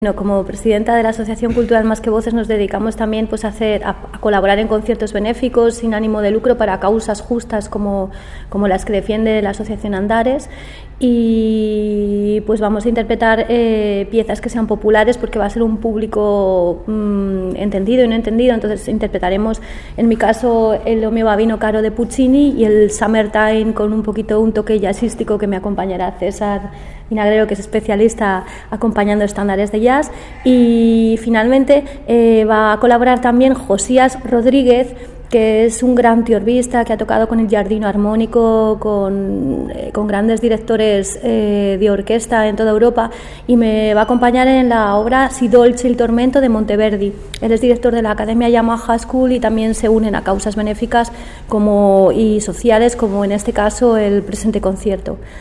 No, como presidenta de la Asociación Cultural Más que Voces nos dedicamos también pues, a colaborar en conciertos benéficos sin ánimo de lucro para causas justas como las que defiende la Asociación Andares, y pues vamos a interpretar piezas que sean populares porque va a ser un público entendido y no entendido. Entonces interpretaremos, en mi caso, el O mio bambino caro de Puccini y el Summertime con un toque jazzístico que me acompañará César Vinagrero, que es especialista acompañando estándares de jazz. Y finalmente va a colaborar también Josías Rodríguez, que es un gran tiorbista que ha tocado con el Giardino Armónico, con grandes directores de orquesta en toda Europa, y me va a acompañar en la obra Si dolce il tormento de Monteverdi. Él es director de la Academia Yamaha School y también se unen a causas benéficas y sociales, como en este caso el presente concierto.